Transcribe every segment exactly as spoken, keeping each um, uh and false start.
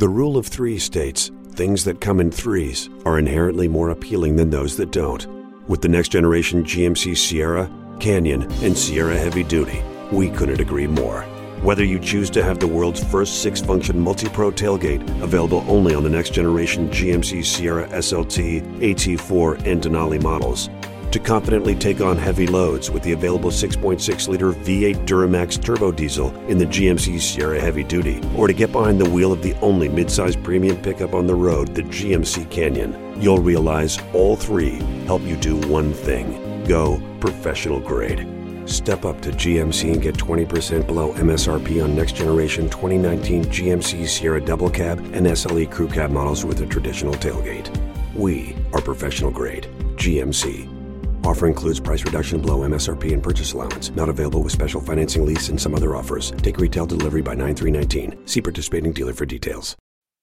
The rule of three states, things that come in threes are inherently more appealing than those that don't. With the next generation G M C Sierra, Canyon, and Sierra Heavy Duty, we couldn't agree more. Whether you choose to have the world's first six-function multi-pro tailgate, available only on the next generation G M C Sierra S L T, A T four, and Denali models, to confidently take on heavy loads with the available six point six liter V eight Duramax turbo diesel in the G M C Sierra Heavy Duty, or to get behind the wheel of the only midsize premium pickup on the road, the G M C Canyon, you'll realize all three help you do one thing: go professional grade. Step up to G M C and get twenty percent below M S R P on next generation twenty nineteen G M C Sierra Double Cab and S L E Crew Cab models with a traditional tailgate. We are professional grade. G M C. Offer includes price reduction below M S R P and purchase allowance. Not available with special financing, lease, and some other offers. Take retail delivery by nine three nineteen. See participating dealer for details.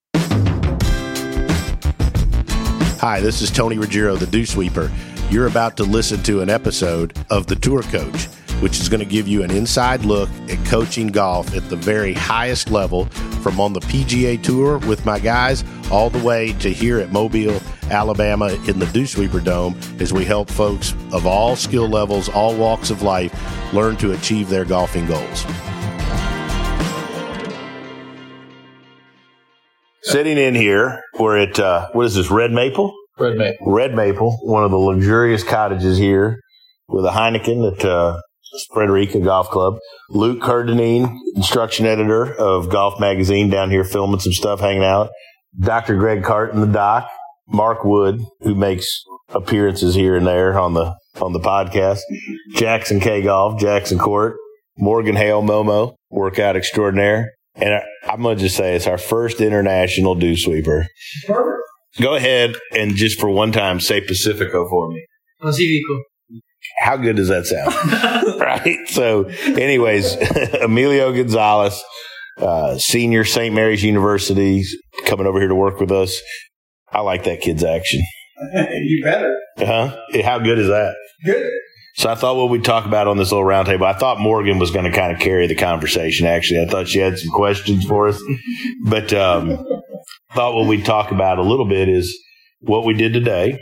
Hi, this is Tony Ruggiero, the Dew Sweeper. You're about to listen to an episode of The Tour Coach, which is going to give you an inside look at coaching golf at the very highest level, from on the P G A Tour with my guys all the way to here at Mobile, Alabama in the Dew Sweeper Dome, as we help folks of all skill levels, all walks of life, learn to achieve their golfing goals. Sitting in here, we're at, uh, what is this, Red Maple? Red Maple. Red Maple, one of the luxurious cottages here with a Heineken at uh, Frederica Golf Club. Luke Kerr-Dineen, instruction editor of Golf Magazine, down here filming some stuff, hanging out. Doctor Greg Carton, the doc. Mark Wood, who makes appearances here and there on the on the podcast. Jackson K Golf, Jackson Court. Morgan Hale Momo, workout extraordinaire. And I, I'm going to just say it's our first international Dew Sweeper. Perfect. Go ahead and just for one time say Pacifico for me. Pacifico. How good does that sound? Right? So, anyways, Emilio Gonzalez, uh, senior Saint Mary's University, coming over here to work with us. I like that kid's action. You better. Huh? How good is that? Good. So I thought what we'd talk about on this little round table, I thought Morgan was going to kind of carry the conversation, actually. I thought she had some questions for us. But um, I thought what we'd talk about a little bit is what we did today,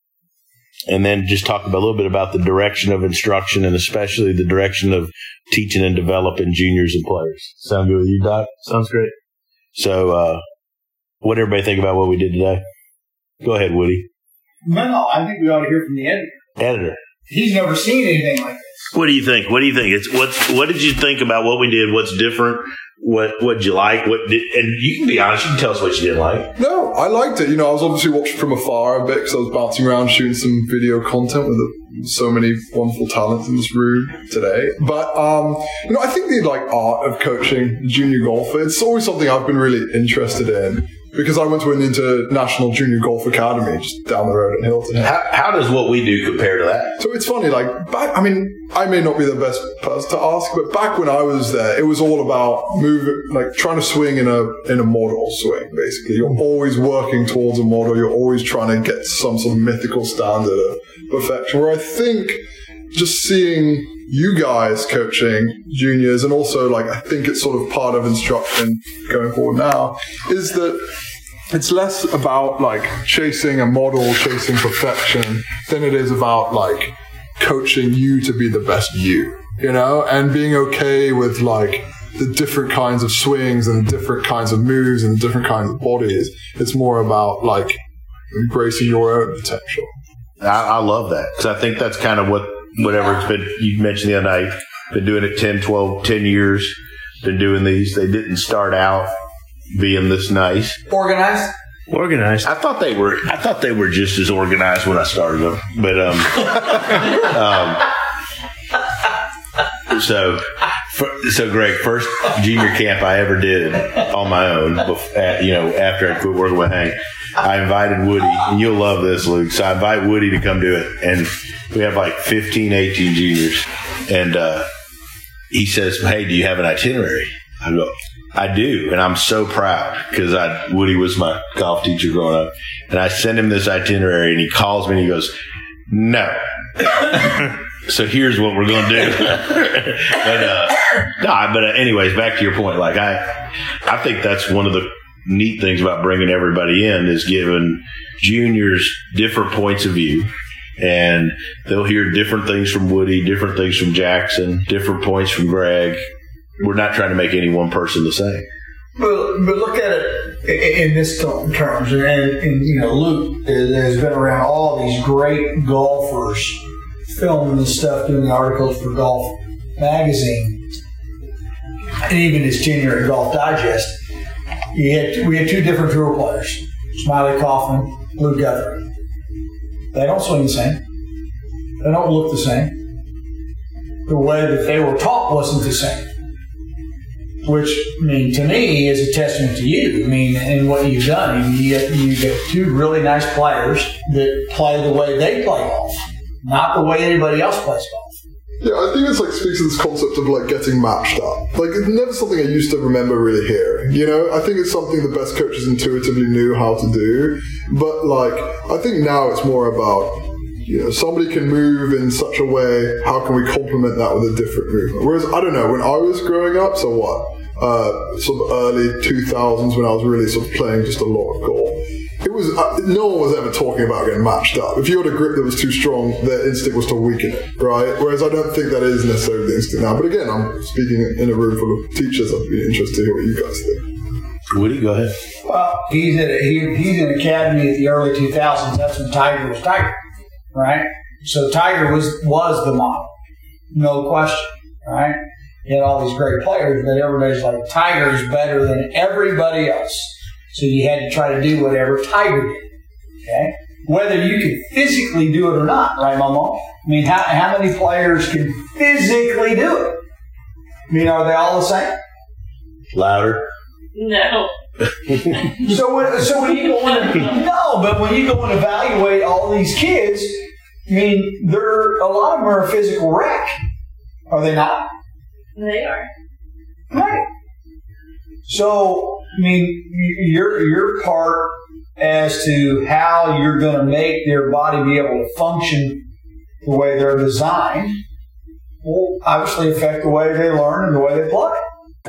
and then just talk about a little bit about the direction of instruction, and especially the direction of teaching and developing juniors and players. Sound good with you, Doc? Sounds great. So uh, what did everybody think about what we did today? Go ahead, Woody. Well, I think we ought to hear from the editor. Editor. He's never seen anything like this. What do you think? What do you think? It's what's what did you think about what we did? What's different? What what did you like? What did, and you can be honest. You can tell us what you didn't like. No, I liked it. You know, I was obviously watching from afar a bit because I was bouncing around shooting some video content with the, so many wonderful talents in this room today. But um, you know, I think the like art of coaching junior golfer, it's always something I've been really interested in. Because I went to an international junior golf academy just down the road in Hilton. How, how does what we do compare to that? So it's funny, like, back, I mean, I may not be the best person to ask, but back when I was there, it was all about moving, like trying to swing in a in a model swing, basically. You're always working towards a model. You're always trying to get to some sort of mythical standard of perfection. Where I think just seeing you guys coaching juniors, and also, like, I think it's sort of part of instruction going forward now, is that it's less about like chasing a model, chasing perfection, than it is about like coaching you to be the best you, you know, and being okay with like the different kinds of swings and the different kinds of moves and the different kinds of bodies. It's more about like embracing your own potential. I, I love that, because I think that's kind of what, whatever it's been, you mentioned the other night, been doing it ten, twelve, ten years, been doing these. They didn't start out being this nice. Organized? Organized. I thought they were, I thought they were just as organized when I started them. But, um, um, so, for, so Greg, first junior camp I ever did on my own, before, you know, after I quit working with Hank, I invited Woody, and you'll love this, Luke. So I invite Woody to come do it. And we have like fifteen, eighteen juniors. And, uh, he says, hey, do you have an itinerary? I go, I do, and I'm so proud, because I Woody was my golf teacher growing up, and I send him this itinerary, and he calls me and he goes, no. So here's what we're going to do. but uh, nah, but uh, anyways, back to your point. Like I, I think that's one of the neat things about bringing everybody in is giving juniors different points of view. And they'll hear different things from Woody, different things from Jackson, different points from Greg. We're not trying to make any one person the same. But, but look at it in this terms, and, and you know, Luke has been around all these great golfers, filming this stuff, doing the articles for Golf Magazine, and even his tenure at Golf Digest. You had, we had two different tour players, Smiley Kaufman, Luke Guthrie. They don't swing the same. They don't look the same. The way that they were taught wasn't the same. Which, I mean, to me, is a testament to you. I mean, and what you've done. I mean, you get, you get two really nice players that play the way they play golf, not the way anybody else plays golf. Yeah, I think it's like speaks to this concept of like getting matched up. Like it's never something I used to remember really hearing. You know, I think it's something the best coaches intuitively knew how to do. But like, I think now it's more about, you know, somebody can move in such a way. How can we complement that with a different movement? Whereas I don't know, when I was growing up, so what? Uh, sort of early two thousands when I was really sort of playing just a lot of golf. It was uh, no one was ever talking about getting matched up. If you had a grip that was too strong, their instinct was to weaken it, right? Whereas I don't think that is necessarily the instinct now. But again, I'm speaking in a room full of teachers. I'd be interested to hear what you guys think. Woody, go ahead. Well, he's at a, he, he's in academy at the early two thousands. That's when Tiger was Tiger, right? So Tiger was was the model, no question, right? He had all these great players, but everybody's like, Tiger's better than everybody else. So you had to try to do whatever Tiger did, okay? Whether you can physically do it or not, right, Mama? I mean, how, how many players can physically do it? I mean, are they all the same? Louder? No. so, when, so when you go in, no, but when you go and evaluate all these kids, I mean, they're, a lot of them are a physical wreck. Are they not? They are. Right. So, I mean, your your part as to how you're going to make their body be able to function the way they're designed will obviously affect the way they learn and the way they play.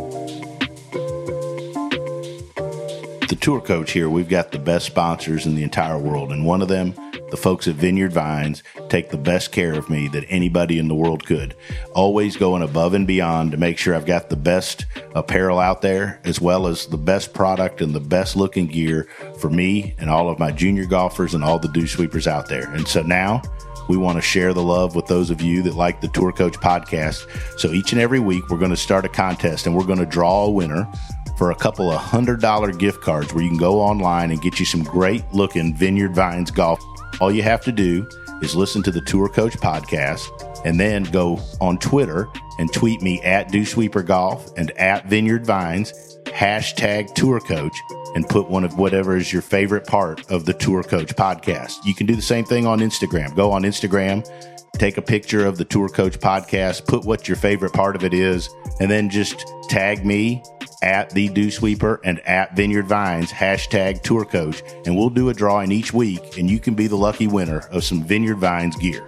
The Tour Coach here, we've got the best sponsors in the entire world, and one of them, the folks at Vineyard Vines, take the best care of me that anybody in the world could. Always going above and beyond to make sure I've got the best apparel out there, as well as the best product and the best looking gear for me and all of my junior golfers and all the dew sweepers out there. And so now we want to share the love with those of you that like the Tour Coach podcast. So each and every week we're going to start a contest, and we're going to draw a winner for a couple of hundred dollar gift cards where you can go online and get you some great looking Vineyard Vines golf. All you have to do is listen to the Tour Coach podcast and then go on Twitter and tweet me at DewSweeperGolf and at Vineyard Vines, hashtag Tour Coach, and put one of whatever is your favorite part of the Tour Coach podcast. You can do the same thing on Instagram. Go on Instagram, take a picture of the Tour Coach podcast, put what your favorite part of it is, and then just tag me at the Dew Sweeper and at Vineyard Vines, hashtag Tour Coach, and we'll do a drawing each week, and you can be the lucky winner of some Vineyard Vines gear.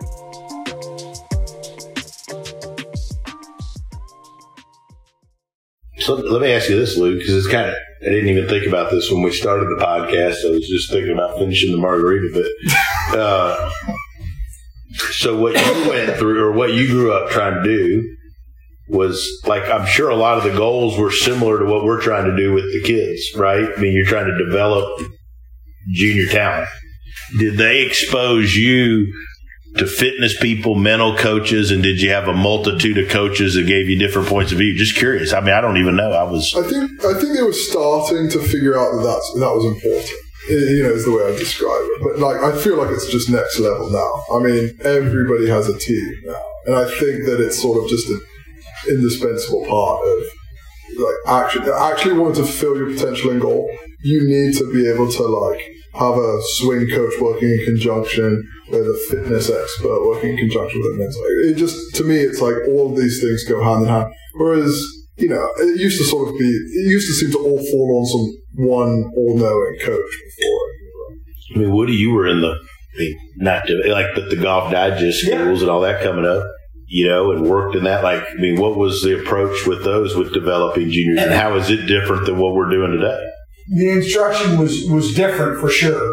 So let me ask you this, Luke, because it's kind of, I didn't even think about this when we started the podcast. I was just thinking about finishing the margarita bit. Uh, so what you went through, or what you grew up trying to do, was like, I'm sure a lot of the goals were similar to what we're trying to do with the kids, right? I mean, you're trying to develop junior talent. Did they expose you to fitness people, mental coaches, and did you have a multitude of coaches that gave you different points of view? Just curious. I mean, I don't even know. I was. I think I think they were starting to figure out that that's, that was important. You know, is the way I describe it. But like, I feel like it's just next level now. I mean, everybody has a team now, and I think that it's sort of just an indispensable part of like actually actually wanting to fulfill your potential in golf. You need to be able to like have a swing coach working in conjunction with a fitness expert working in conjunction with a mental. It just, to me, it's like all of these things go hand in hand. Whereas, you know, it used to sort of be, it used to seem to all fall on some one all-knowing coach before. I mean, Woody, you were in the, not to, like the, the Golf Digest schools yeah. and all that coming up, you know, and worked in that. Like, I mean, what was the approach with those with developing juniors, and how is it different than what we're doing today? the instruction was, was different for sure.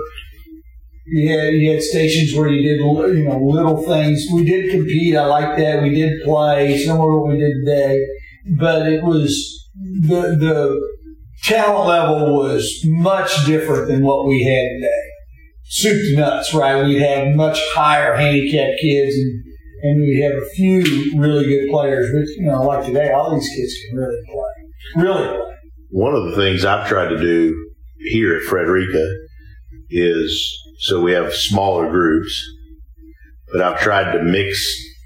You had, you had stations where you did, you know, little things. We did compete. I like that. We did play, similar to what we did today. But it was, the the talent level was much different than what we had today. Soup to nuts, right? We'd have much higher handicapped kids, and, and we have a few really good players. But, you know, like today, all these kids can really play. Really play. One of the things I've tried to do here at Frederica is, so we have smaller groups, but I've tried to mix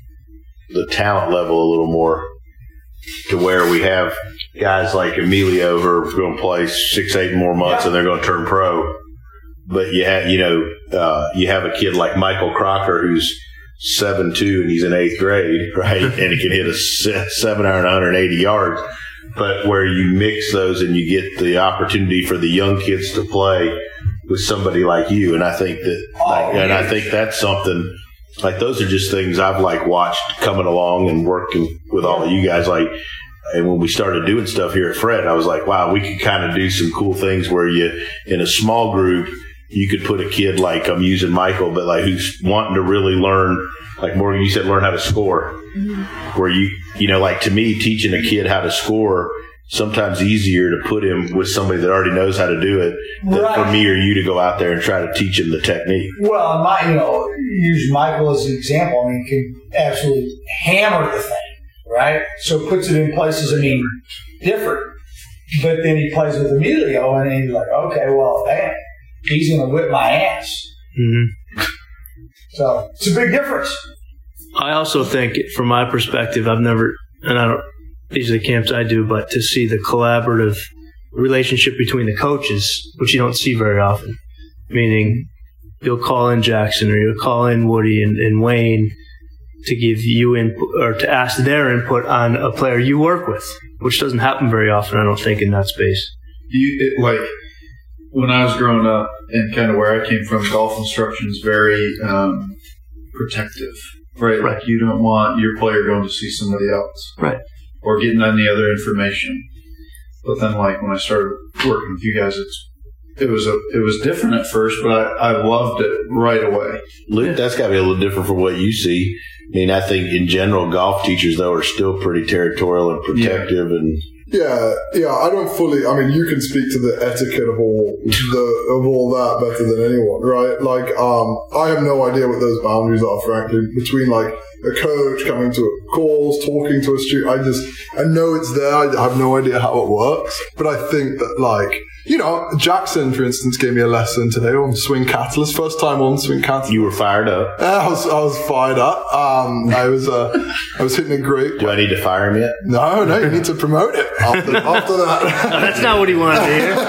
the talent level a little more to where we have guys like Emilio who are going to play six, eight more months, yeah, and they're going to turn pro. But you have, you know, uh, you have a kid like Michael Crocker who's seven two and he's in eighth grade, right? And he can hit a seven hundred, one hundred eighty yards. But where you mix those and you get the opportunity for the young kids to play with somebody like you, and I think that, like, and I think that's something. Like, those are just things I've like watched coming along and working with all of you guys. Like, and when we started doing stuff here at Fred, I was like, wow, we could kind of do some cool things where you, in a small group, you could put a kid like, I'm using Michael, but like who's wanting to really learn, like Morgan, you said, learn how to score. Mm-hmm. Where you, you know, like to me, teaching a kid how to score, sometimes easier to put him with somebody that already knows how to do it than right. for me or you to go out there and try to teach him the technique. Well, my, you know, use Michael as an example. I mean, can absolutely hammer the thing, right? So puts it in places, I mean, different. But then he plays with Emilio, and he's like, okay, well, damn, he's going to whip my ass. Mm-hmm. So it's a big difference. I also think, from my perspective, I've never, and I don't, these are the camps I do, but to see the collaborative relationship between the coaches, which you don't see very often, meaning you'll call in Jackson or you'll call in Woody and, and Wayne to give you input or to ask their input on a player you work with, which doesn't happen very often, I don't think, in that space. You it, like when I was growing up and kind of where I came from, golf instruction is very um, protective, right? Right. Like you don't want your player going to see somebody else, right? Or getting any other information. But then, like when I started working with you guys, it's it was a it was different at first, but I, I loved it right away. Luke, that's got to be a little different from what you see. I mean, I think in general, golf teachers though are still pretty territorial and protective, yeah. and yeah, yeah. I don't fully. I mean, you can speak to the etiquette of all the of all that better than anyone, right? Like, um, I have no idea what those boundaries are, frankly, between like a coach coming to calls, talking to a student. I just, I know it's there. I have no idea how it works. But I think that, like, you know, Jackson, for instance, gave me a lesson today on Swing Catalyst. First time on Swing Catalyst. You were fired up. Yeah, I was, I was fired up. Um, I was, uh, I was hitting it great. Do I need to fire him yet? No, no, you need to promote it after, after that. No, that's not what he wanted to hear.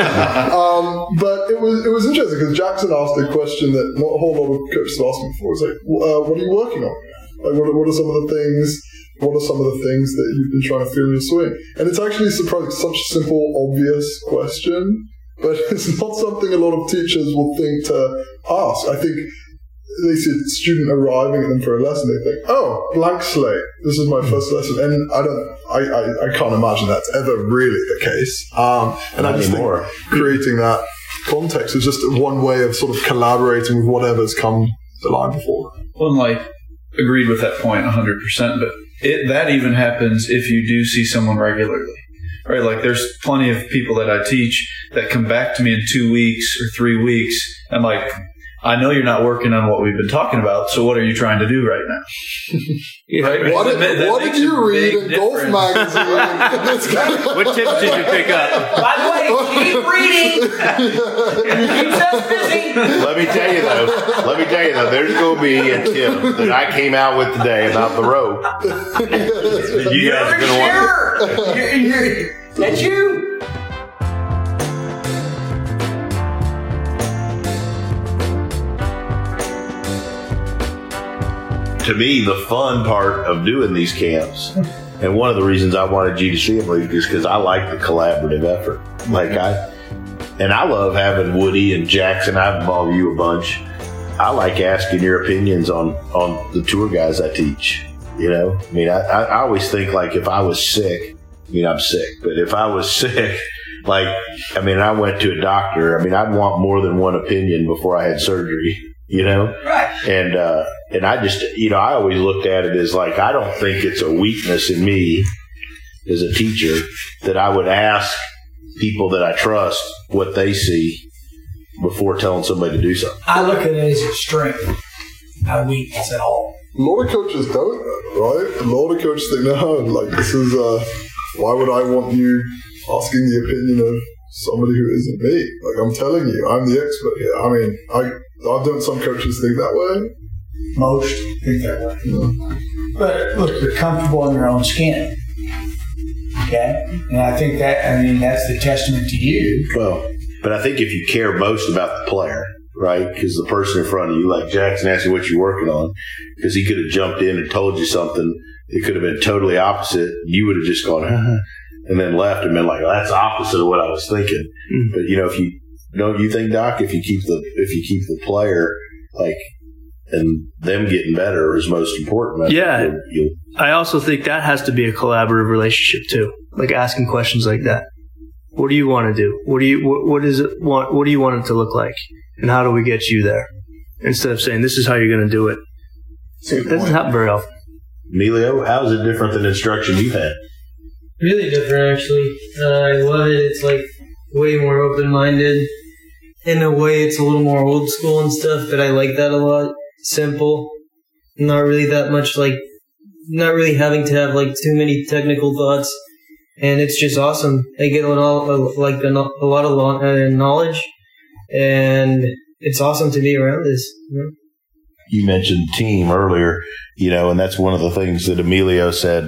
um, but it was, it was interesting because Jackson asked a question that not a whole lot of coaches have asked me before. It's like, uh, what are you working on? Like, what, what are some of the things, what are some of the things that you've been trying to feel in your swing? And it's actually surprising, such a simple, obvious question, but it's not something a lot of teachers will think to ask. I think they see a student arriving at them for a lesson, they think, oh, blank slate, this is my first lesson. And I don't, I, I, I can't imagine that's ever really the case. Um, and not I just anymore. think creating that context is just one way of sort of collaborating with whatever's come the line before. Well, like, agreed with that point one hundred percent, but it, that even happens if you do see someone regularly, right? Like there's plenty of people that I teach that come back to me in two weeks or three weeks and like, I know you're not working on what we've been talking about, so what are you trying to do right now? Yeah, right? What, did, that, what did you read in Golf Magazine? What tips did you pick up? By the way, keep reading. Keep us busy. Let me tell you though, let me tell you though, there's going to be a tip that I came out with today about the rope. That you You're guys are going to want. sure. You're, you're, that's you. To me, the fun part of doing these camps, and one of the reasons I wanted you to see them, Luke, is because I like the collaborative effort. Like I, and I love having Woody and Jackson. I've involved you a bunch. I like asking your opinions on on the tour guys I teach. You know, I mean, I, I always think like if I was sick, I mean, I'm sick, but if I was sick, Like, I mean, I went to a doctor. I mean, I'd want more than one opinion before I had surgery, you know? Right. And, uh, and I just, you know, I always looked at it as like, I don't think it's a weakness in me as a teacher that I would ask people that I trust what they see before telling somebody to do something. I look at it as a strength, not a weakness at all. A lot of coaches don't, right? A lot of coaches think, no, like, this is, uh, why would I want you asking the opinion of somebody who isn't me? Like, I'm telling you, I'm the expert here. I mean, I, I don't some coaches think that way? Most think that way. Yeah. But look, you're comfortable in your own skin. Okay? And I think that, I mean, that's the testament to you. Well, but I think if you care most about the player, right, because the person in front of you, like Jackson asked you what you're working on, because he could have jumped in and told you something. It could have been totally opposite. You would have just gone, uh-huh, and then left and been like, well, that's opposite of what I was thinking. Mm-hmm. But, you know, if you, don't you think, Doc, if you keep the, if you keep the player, like, and them getting better is most important. I yeah. You'll, you'll, I also think that has to be a collaborative relationship too. Like asking questions like that. What do you want to do? What do you, what, what is it want, what do you want it to look like? And how do we get you there? Instead of saying, this is how you're going to do it. It doesn't happen very often. Emilio, how is it different than instruction you've had? Really different, actually. Uh, I love it. It's like way more open-minded. In a way, it's a little more old school and stuff, but I like that a lot. Simple. Not really that much, like, not really having to have, like, too many technical thoughts. And it's just awesome. I get a lot, like, a, a lot of knowledge, and it's awesome to be around this. You know? You mentioned team earlier, you know, and that's one of the things that Emilio said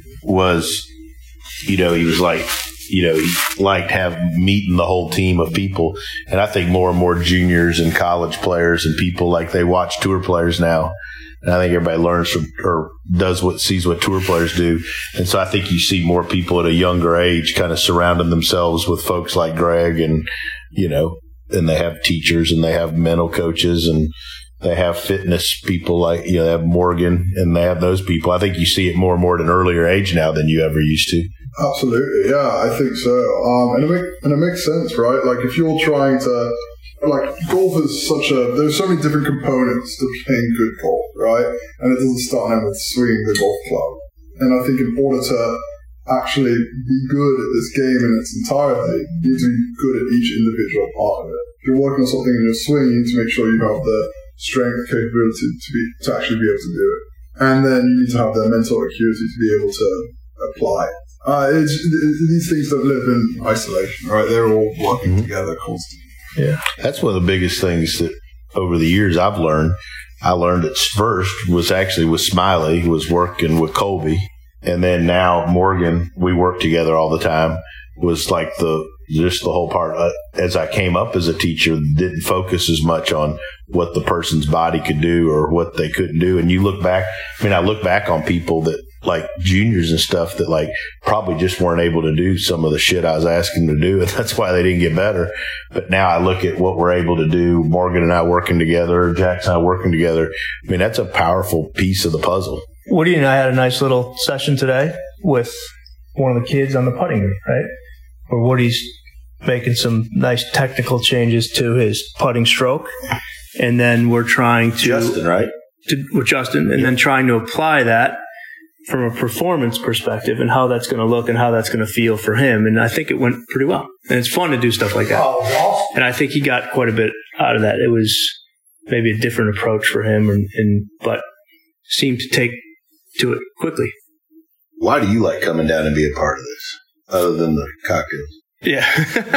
was, you know, he was like, you know, he liked have meeting the whole team of people. And I think more and more juniors and college players and people, like, they watch tour players now. And I think everybody learns from or does what sees what tour players do. And so I think you see more people at a younger age kind of surrounding themselves with folks like Greg, and, you know, and they have teachers and they have mental coaches and they have fitness people, like, you know, they have Morgan and they have those people. I think you see it more and more at an earlier age now than you ever used to. Absolutely, yeah, I think so. Um, and it make, and it makes sense, right? Like, if you're trying to, like, golf is such a, there's so many different components to playing good golf, right? And it doesn't start out with swinging the golf club. And I think in order to actually be good at this game in its entirety, you need to be good at each individual part of it. If you're working on something in your swing, you need to make sure you have the strength, capability to be to actually be able to do it. And then you need to have the mental acuity to be able to apply it. Uh, it's, it, these things don't live in isolation, right? They're all working mm-hmm. together constantly. Yeah. That's one of the biggest things that over the years I've learned. I learned at first was actually with Smiley, who was working with Colby. And then now Morgan, we work together all the time, was like the, just the whole part. Uh, as I came up as a teacher, didn't focus as much on what the person's body could do or what they couldn't do. And you look back, I mean, I look back on people that, like juniors and stuff, that like probably just weren't able to do some of the shit I was asking them to do, and that's why they didn't get better. But now I look at what we're able to do, Morgan and I working together, Jackson and I working together. I mean, that's a powerful piece of the puzzle. Woody and I had a nice little session today with one of the kids on the putting green, right? Where Woody's making some nice technical changes to his putting stroke, and then we're trying to Justin, right? To, with Justin, and yeah. then trying to apply that from a performance perspective and how that's going to look and how that's going to feel for him. And I think it went pretty well. And it's fun to do stuff like that. Oh, awesome. And I think he got quite a bit out of that. It was maybe a different approach for him, and, and but seemed to take to it quickly. Why do you like coming down and be a part of this, other than the cocktails? Yeah,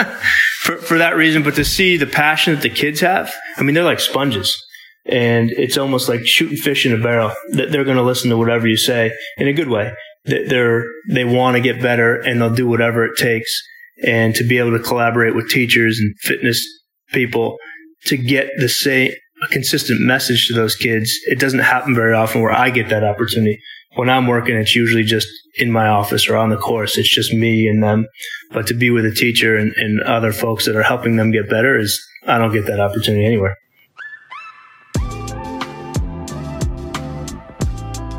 for for that reason. But to see the passion that the kids have, I mean, they're like sponges. And it's almost like shooting fish in a barrel. They're going to listen to whatever you say in a good way. They're, they want to get better, and they'll do whatever it takes. And to be able to collaborate with teachers and fitness people to get the same, a consistent message to those kids, it doesn't happen very often where I get that opportunity. When I'm working, it's usually just in my office or on the course. It's just me and them. But to be with a teacher and, and other folks that are helping them get better is, I don't get that opportunity anywhere.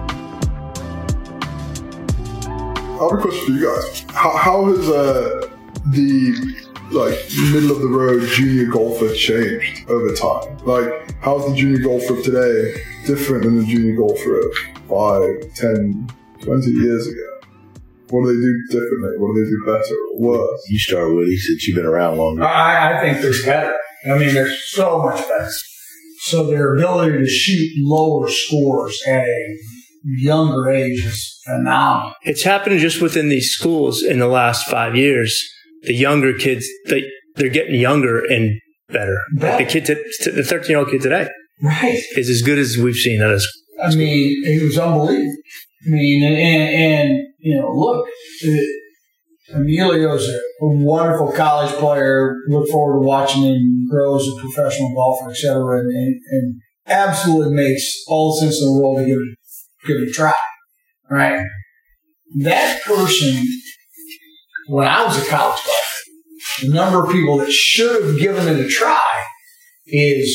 I have a question for you guys. How, how has uh, the like middle of the road junior golfer changed over time? Like, how's the junior golfer of today different than the junior golfer of five, ten, twenty years ago? What do they do differently? What do they do better or worse? You start, Woody, since you've been around longer. I, I think they're better. I mean, they're so much better. So their ability to shoot lower scores at a younger age is phenomenal. It's happened just within these schools in the last five years. The younger kids, they, they're getting younger and better. better. The kid, t- the thirteen-year-old kid today Right. is as good as we've seen at a school. I mean, it was unbelievable. I mean, and, and, and you know, look, it, Emilio's a wonderful college player. Look forward to watching him grow as a professional golfer, et cetera, and, and, and absolutely makes all the sense in the world to give it, give it a try, right? That person, when I was a college player, the number of people that should have given it a try is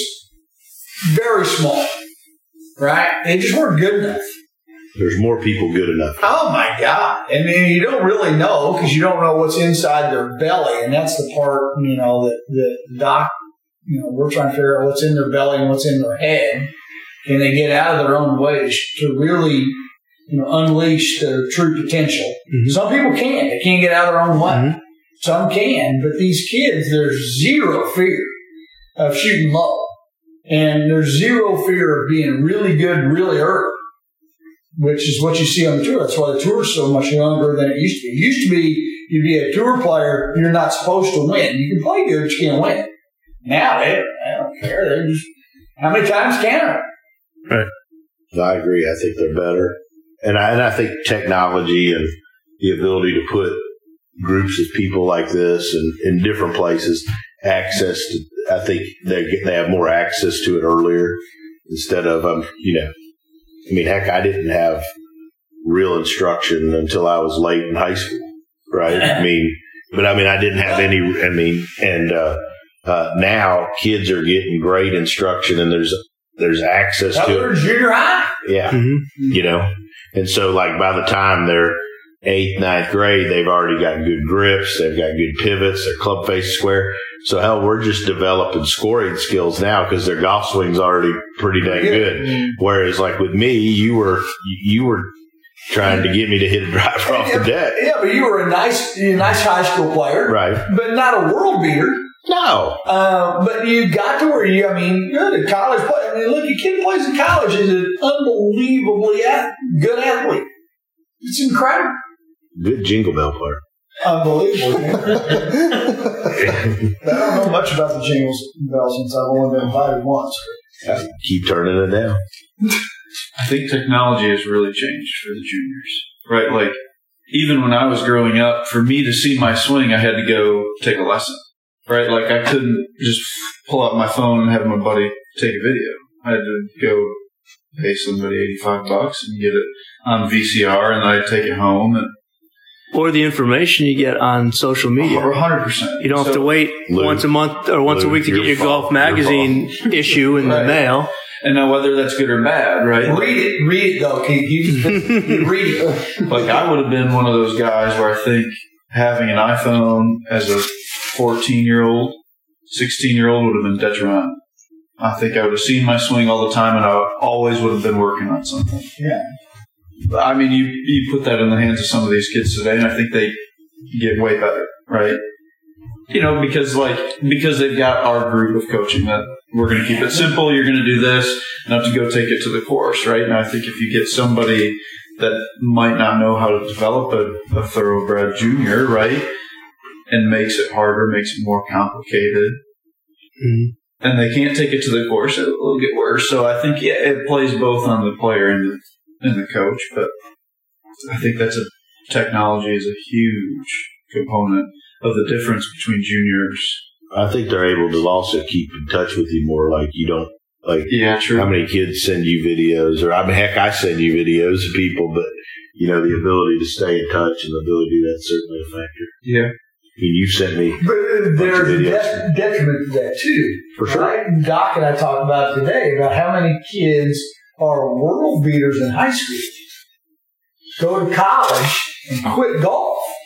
very small, right? They just weren't good enough. There's more people good enough. Oh my God. I mean, you don't really know because you don't know what's inside their belly. And that's the part, you know, that the doc, you know, we're trying to figure out what's in their belly and what's in their head. Can they get out of their own way to really, you know, unleash their true potential? Mm-hmm. Some people can. They can't get out of their own way. Mm-hmm. Some can. But these kids, there's zero fear of shooting low. And there's zero fear of being really good really early, which is what you see on the tour. That's why the tour is so much younger than it used to be. It used to be, you'd be a tour player, you're not supposed to win. You can play good, but you can't win. Now, they, they don't care. They're just, how many times can I? Right. I agree. I think they're better. And I, and I think technology and the ability to put groups of people like this and in different places, access to, I think they get, they have more access to it earlier instead of, um, you know, I mean, heck, I didn't have real instruction until I was late in high school, right? I mean, but I mean, I didn't have any, I mean, and uh, uh, now kids are getting great instruction and there's there's access that to it. Junior high? Yeah. Mm-hmm. You know, and so like by the time they're eighth, ninth grade, they've already got good grips, they've got good pivots, their club face is square. So hell, we're just developing scoring skills now because their golf swing's already pretty dang good. Whereas, like with me, you were you were trying to get me to hit a driver off yeah, the deck. Yeah, but you were a nice, a nice high school player, Right? But not a world beater. No. Uh, but you got to where you, I mean, good at college play. I mean, look, a kid plays in college is an unbelievably good athlete. It's incredible. Good jingle bell player. Unbelievable. I don't know much about the jingles bell since I've only been invited once. Keep turning it down. I think technology has really changed for the juniors, right? Like, even when I was growing up, for me to see my swing, I had to go take a lesson, right? Like, I couldn't just pull out my phone and have my buddy take a video. I had to go pay somebody eighty-five bucks and get it on V C R, and then I'd take it home and or the information you get on social media. one hundred percent. You don't so, have to wait Luke, once a month or once Luke, a week to get your fault, golf magazine issue in right. the mail. And now whether that's good or bad, right? Read it. Read it, though. Can you, you read it. Like, I would have been one of those guys where I think having an iPhone as a fourteen-year-old, sixteen-year-old would have been detrimental. I think I would have seen my swing all the time, and I always would have been working on something. Yeah. I mean, you, you put that in the hands of some of these kids today, and I think they get way better, right? You know, because like because they've got our group of coaching that we're going to keep it simple. You're going to do this, and have to go take it to the course, right? And I think if you get somebody that might not know how to develop a, a thoroughbred junior, right, and makes it harder, makes it more complicated, mm-hmm. and they can't take it to the course, it will get worse. So I think yeah, it plays both on the player and the and the coach, but I think that's a technology is a huge component of the difference between juniors. I think they're able to also keep in touch with you more. Like you don't like. Yeah, true. How many kids send you videos, or I mean, heck, I send you videos of people, but you know, the ability to stay in touch and the ability that's certainly a factor. Yeah. I mean, you sent me. But there's a de- detriment to that too. For sure. Right? Doc and I talked about today about how many kids are world beaters in high school, go to college and quit golf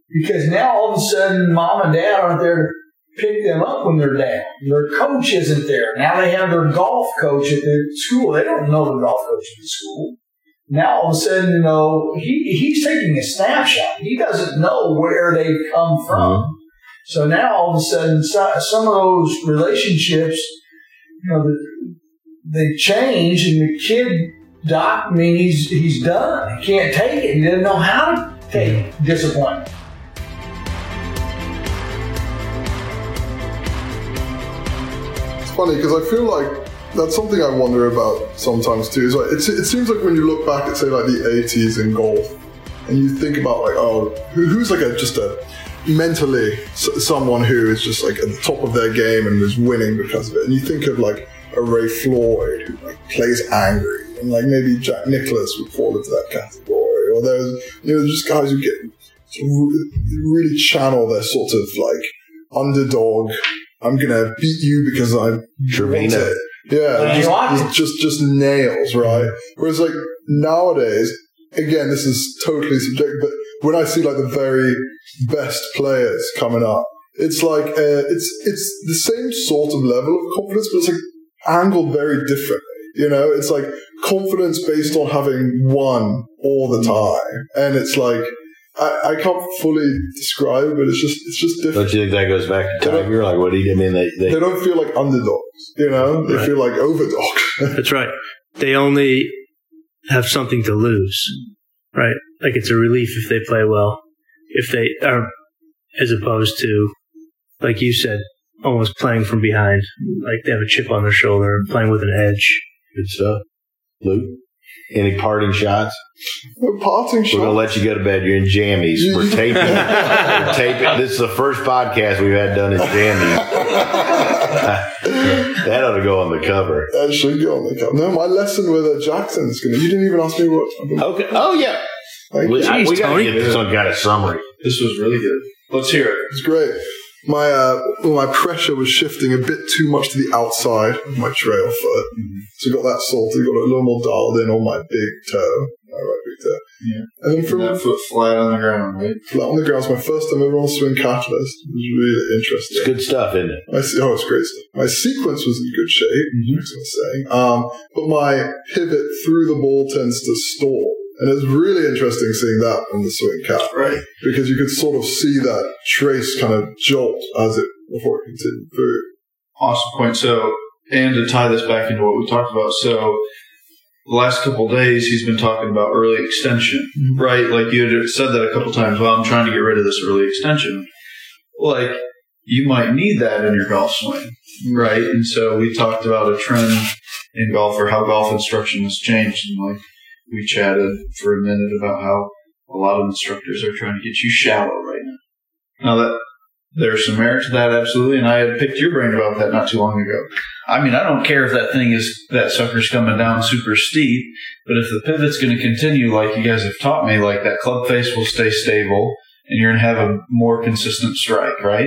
because now all of a sudden mom and dad aren't there to pick them up when they're down. Their coach isn't there. Now they have their golf coach at the school. They don't know the golf coach at the school. Now all of a sudden, you know, he, he's taking a snapshot. He doesn't know where they've come from. Mm-hmm. So now all of a sudden, some of those relationships, you know, they change, and the kid, Doc, I mean, he's, he's done. He can't take it. He doesn't know how to take disappointment. It's funny because I feel like that's something I wonder about sometimes too. Is like it's, it seems like when you look back at say like the eighties in golf, and you think about like oh who, who's like a just a mentally s- someone who is just like at the top of their game and is winning because of it, and you think of like a Ray Floyd who like plays angry, and like maybe Jack Nicklaus would fall into that category, or there's you know just guys who get really channel their sort of like underdog. I'm gonna beat you because I want it. Yeah, just, just just nails, right? Whereas like nowadays, again, this is totally subjective, but when I see like the very best players coming up, it's like uh, it's it's the same sort of level of confidence, but it's like angled very differently. You know, it's like confidence based on having won all the time, and it's like. I, I can't fully describe it, but it's just it's just different. Don't you think that goes back to Tiger? Like, what do you I mean? They, they, they don't feel like underdogs, you know? They right. feel like overdogs. That's right. They only have something to lose, right? Like, it's a relief if they play well. If they are, as opposed to, like you said, almost playing from behind. Like, they have a chip on their shoulder, playing with an edge. Good stuff. Luke? Any parting shots? No parting shots. We're going to let you go to bed. You're in jammies. We're taping. We're taping. This is the first podcast we've had done in jammies. That ought to go on the cover. That should go on the cover. No, my lesson with uh, Jackson is going to... You didn't even ask me what... Okay. Oh, yeah. Thank we you. we got to get some kind of summary. This was really good. Let's hear it. It's great. My uh, well, my pressure was shifting a bit too much to the outside of my trail foot. Mm-hmm. So I got that salty, got it a little more dialed in on my big toe, my right big toe. Yeah. And then from and that foot flat on the ground, right? Flat on the ground. It's my first time ever on Swing Catalyst. It was really interesting. It's good stuff, isn't it? My, oh, it's great stuff. My sequence was in good shape, mm-hmm. as I was saying. Um, but my pivot through the ball tends to stall. And it's really interesting seeing that on the Swing Cat, right? Because you could sort of see that trace kind of jolt as it before it continued through. Awesome point. So, and to tie this back into what we talked about, so the last couple of days he's been talking about early extension, mm-hmm. right? Like you had said that a couple of times. Well, I'm trying to get rid of this early extension. Like you might need that in your golf swing, right? And so we talked about a trend in golf or how golf instruction has changed, and like. We chatted for a minute about how a lot of instructors are trying to get you shallow right now. Now, that there's some merit to that, absolutely, and I had picked your brain about that not too long ago. I mean, I don't care if that thing is, that sucker's coming down super steep, but if the pivot's going to continue like you guys have taught me, like that club face will stay stable, and you're going to have a more consistent strike, right?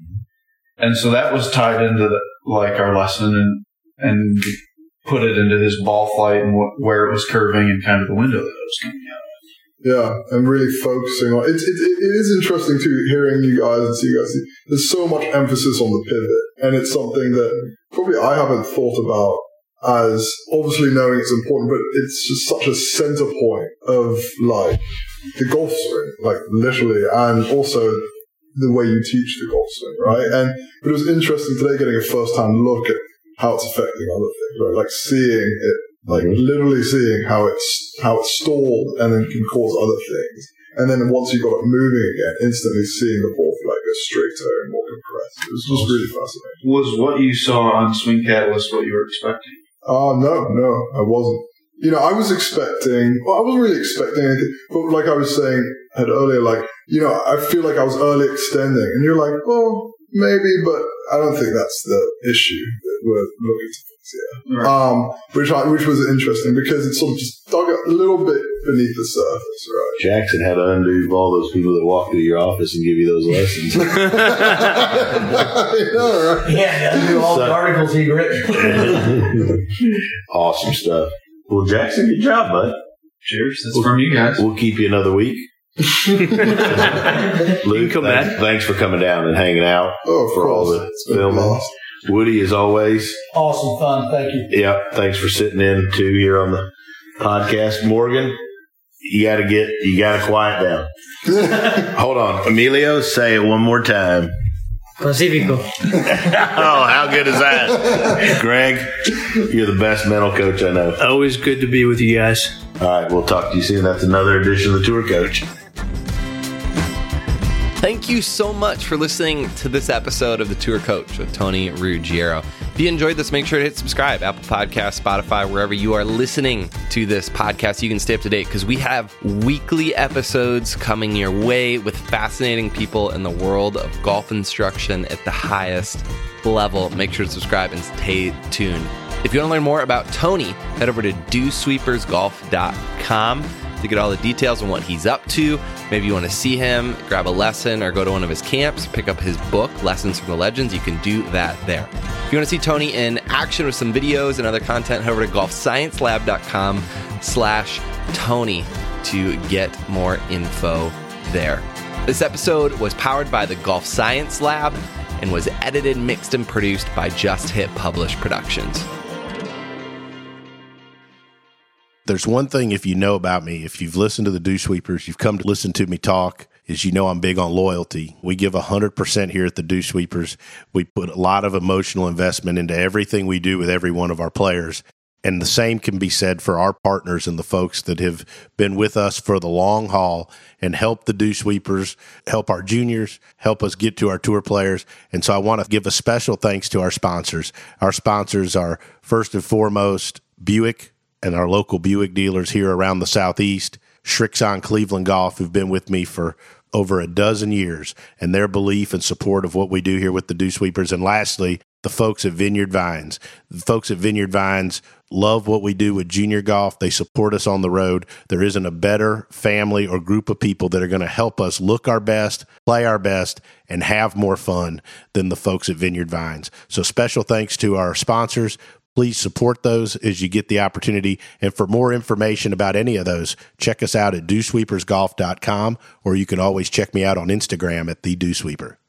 And so that was tied into the, like our lesson, and and put it into his ball flight and wh- where it was curving and kind of the window that it was coming out of. Yeah, and really focusing on it. It, it, it is interesting too, hearing you guys and see you guys. There's so much emphasis on the pivot, and it's something that probably I haven't thought about as obviously knowing it's important, but it's just such a center point of like the golf swing, like literally, and also the way you teach the golf swing, right? And but it was interesting today getting a first-hand look at how it's affecting other things, right? Like seeing it, like literally seeing how it's how it's stalled and then can cause other things. And then once you got it moving again, instantly seeing the ball flight go straighter and more compressed. It was just really fascinating. Was what you saw on Swing Catalyst what you were expecting? Oh, uh, no, no, I wasn't. You know, I was expecting, well, I wasn't really expecting anything, but like I was saying earlier, like, you know, I feel like I was early extending, and you're like, well, maybe, but I don't think that's the issue that we're looking to fix here. Right. Um, which I, which was interesting because it sort of just dug a little bit beneath the surface, right? Jackson had to undo all those people that walk through your office and give you those lessons. I know, right? Yeah, undo all so, the articles he'd written. Awesome stuff. Well, Jackson, good job, bud. Cheers. That's we'll, from you guys. We'll keep you another week. Luke, come thanks, back. thanks for coming down and hanging out Oh, of for all course. the It's been a filming. blast. Woody, as always, Awesome fun. Thank you. yeah, thanks for sitting in too here on the podcast. Morgan, you got to get, you got to quiet down. Hold on. Emilio, say it one more time. Pacifico. Oh, how good is that? Greg, you're the best mental coach I know. Always good to be with you guys. All right, we'll talk to you soon. That's another edition of the Tour Coach. Thank you so much for listening to this episode of The Tour Coach with Tony Ruggiero. If you enjoyed this, make sure to hit subscribe, Apple Podcasts, Spotify, wherever you are listening to this podcast. You can stay up to date because we have weekly episodes coming your way with fascinating people in the world of golf instruction at the highest level. Make sure to subscribe and stay tuned. If you want to learn more about Tony, head over to dew sweepers golf dot com to get all the details on what he's up to. Maybe you want to see him, grab a lesson, or go to one of his camps, pick up his book, Lessons from the Legends. You can do that there. If you want to see Tony in action with some videos and other content, head over to golf science lab dot com slash Tony to get more info there. This episode was powered by the Golf Science Lab and was edited, mixed, and produced by Just Hit Publish Productions. There's one thing, if you know about me, if you've listened to the Dew Sweepers, you've come to listen to me talk, is you know I'm big on loyalty. We give one hundred percent here at the Dew Sweepers. We put a lot of emotional investment into everything we do with every one of our players. And the same can be said for our partners and the folks that have been with us for the long haul and help the Dew Sweepers, help our juniors, help us get to our tour players. And so I want to give a special thanks to our sponsors. Our sponsors are first and foremost Buick and our local Buick dealers here around the Southeast, Shrixon Cleveland Golf, who've been with me for over a dozen years, and their belief and support of what we do here with the Dew Sweepers. And lastly, the folks at Vineyard Vines. The folks at Vineyard Vines love what we do with junior golf. They support us on the road. There isn't a better family or group of people that are going to help us look our best, play our best, and have more fun than the folks at Vineyard Vines. So special thanks to our sponsors. Please support those as you get the opportunity. And for more information about any of those, check us out at dew sweepers golf dot com, or you can always check me out on Instagram at the Dew Sweeper.